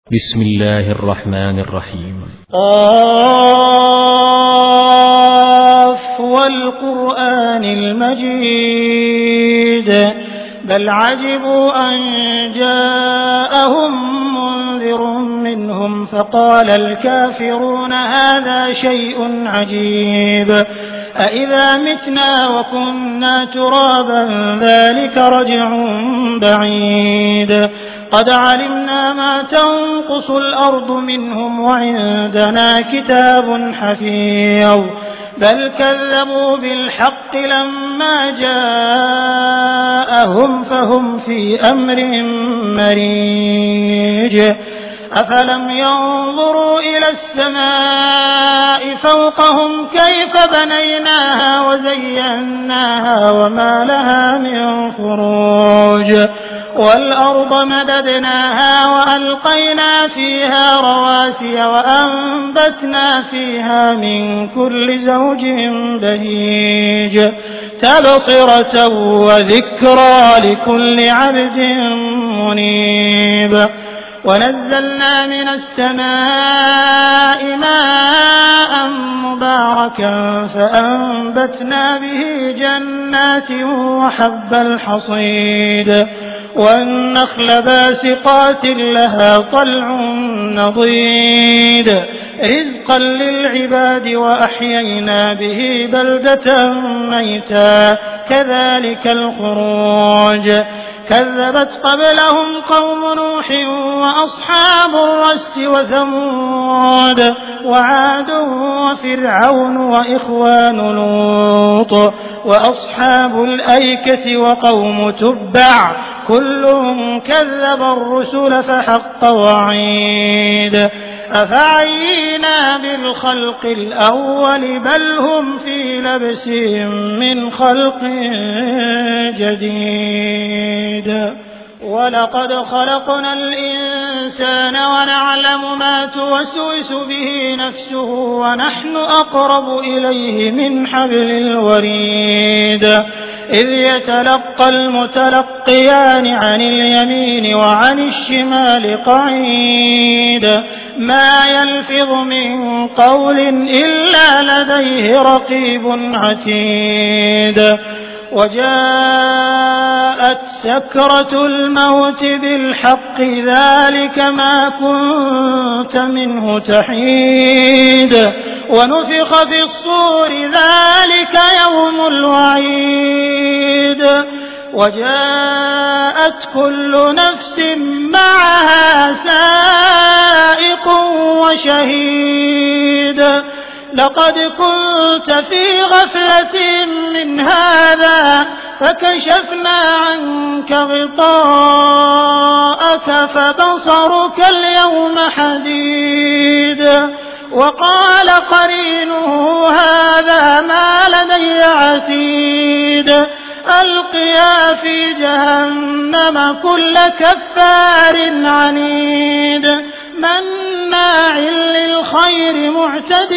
بسم الله الرحمن الرحيم. قاف والقرآن المجيد بل عجبوا أن جاءهم منذر منهم فقال الكافرون هذا شيء عجيب أإذا متنا وكنا ترابا ذلك رجع بعيد قد علمنا ما تنقص الأرض منهم وعندنا كتاب حفيظ بل كذبوا بالحق لما جاءهم فهم في أمر مريج أفلم ينظروا إلى السماء فوقهم كيف بنيناها وزيناها وما لها من فروج والأرض مددناها وألقينا فيها رواسي وأنبتنا فيها من كل زوج بهيج تبصرة وذكرى لكل عبد منيب ونزلنا من السماء ماء مباركا فأنبتنا به جنات وحب الحصيد والنخل باسقات لها طلع نضيد رزقا للعباد وأحيينا به بلدة ميتا كذلك الخروج كذبت قبلهم قوم نوح وأصحاب الرس وثمود وعاد وفرعون وإخوان لوط وأصحاب الأيكة وقوم تبع كلهم كذب الرسل فحق وعيد أفعينا بالخلق الأول بل هم في لبس من خلق جديد ولقد خلقنا الإنسان ونعلم ما توسوس به نفسه ونحن أقرب إليه من حبل الوريد إذ يتلقى المتلقيان عن اليمين وعن الشمال قعيد ما يلفظ من قول إلا لديه رقيب عتيد وجاءت سكرة الموت بالحق ذلك ما كنت منه تحيد ونفخ في الصور ذلك يوم الوعيد وجاءت كل نفس معها سائق وشهيد لقد كنت في غفلة من هذا فكشفنا عنك غطاءك فبصرك اليوم حديد وقال قرينه هذا ما لدي عتيد ألقيا في جهنم كل كفار عنيد مناع للخير معتد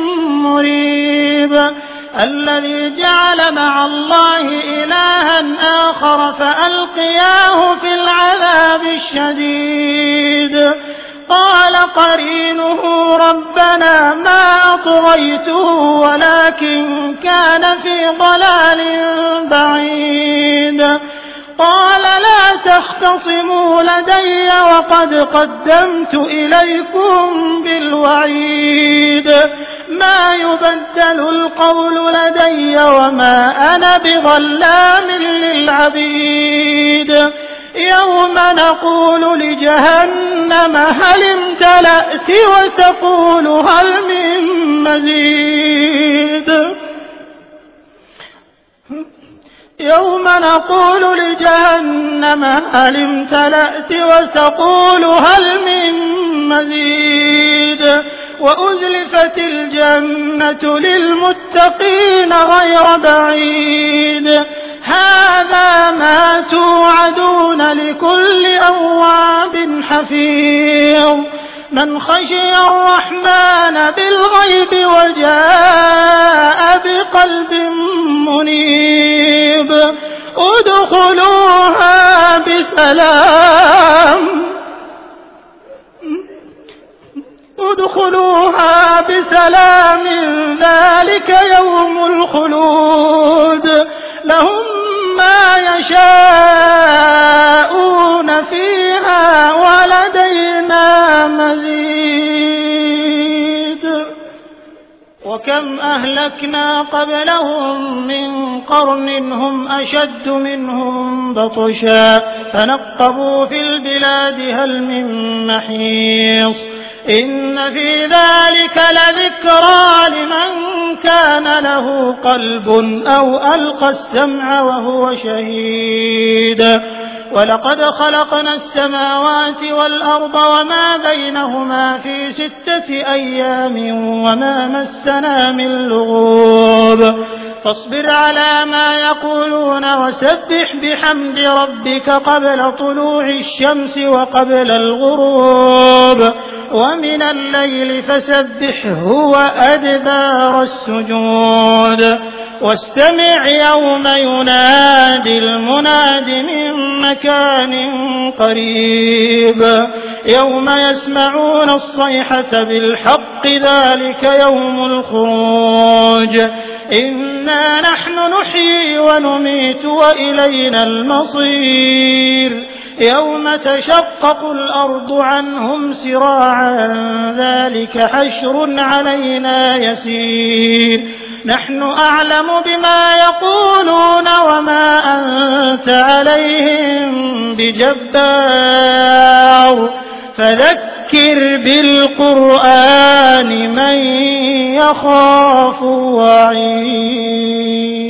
مريب الذي جعل مع الله إلها آخر فألقياه في العذاب الشديد قال قرينه ربنا ما أطغيته ولكن كان في ضلال بعيد قال لا تختصموا لدي وقد قدمت إليكم بالوعيد ما يبدل القول لدي وما أنا بظلام للعبيد يوم نقول لجهنم هل امتلأت وتقول هل من مزيد يوم نقول لجهنم هل امتلأت وتقول هل من مزيد وأزلفت الجنة للمتقين غير بعيد هذا ما توعدون لكل أواب حفيظ من خشي الرحمن بالغيب وجاء بقلب منيب ادخلوها بسلام ادخلوها بسلام ذلك يوم الخلود لهم ما يشاءون فيها ولدينا مزيد وكم أهلكنا قبلهم من قرن هم أشد منهم بطشا فنقبوا في البلاد هل من محيص إن في ذلك لذكرى لمن كان له قلب أو ألقى السمع وهو شهيد ولقد خلقنا السماوات والأرض وما بينهما في 6 أيام وما مسنا من لغوب فاصبر على ما يقولون وسبح بحمد ربك قبل طلوع الشمس وقبل الغروب ومن الليل فسبحه وأدبار السجود واستمع يوم ينادي المناد من مكان قريب يوم يسمعون الصيحة بالحق ذلك يوم الخروج إنا نحن نحيي ونميت وإلينا المصير يوم تشقق الأرض عنهم سراعا ذلك حشر علينا يسير نحن أعلم بما يقولون وما أنت عليهم بجبار فذكر بالقرآن من يخاف وعيد